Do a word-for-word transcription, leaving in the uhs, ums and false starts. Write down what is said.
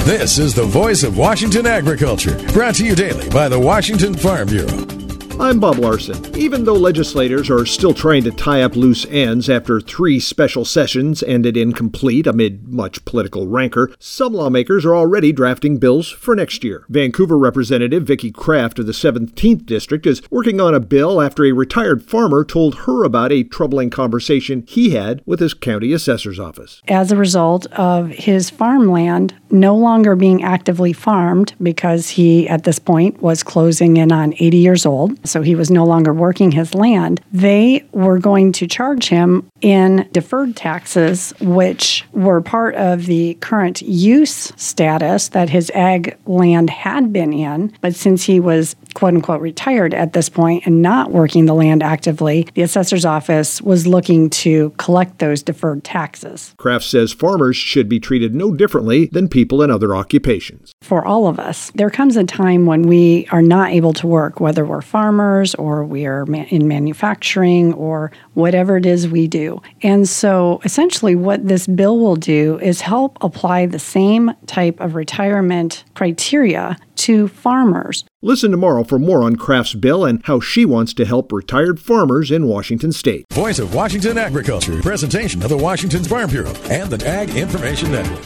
This is the voice of Washington agriculture, brought to you daily by the Washington Farm Bureau. I'm Bob Larson. Even though legislators are still trying to tie up loose ends after three special sessions ended incomplete amid much political rancor, some lawmakers are already drafting bills for next year. Vancouver Representative Vicki Kraft of the seventeenth District is working on a bill after a retired farmer told her about a troubling conversation he had with his county assessor's office. As a result of his farmland no longer being actively farmed because he, at this point, was closing in on eighty years old, so he was no longer working his land, they were going to charge him in deferred taxes, which were part of the current use status that his ag land had been in. But since he was quote-unquote retired at this point and not working the land actively, the assessor's office was looking to collect those deferred taxes. Kraft says farmers should be treated no differently than people in other occupations. For all of us, there comes a time when we are not able to work, whether we're farmers or we are in manufacturing or whatever it is we do. And so essentially what this bill will do is help apply the same type of retirement criteria to farmers. Listen tomorrow for more on Kraft's bill and how she wants to help retired farmers in Washington State. Voice of Washington agriculture, presentation of the Washington Farm Bureau and the Ag Information Network.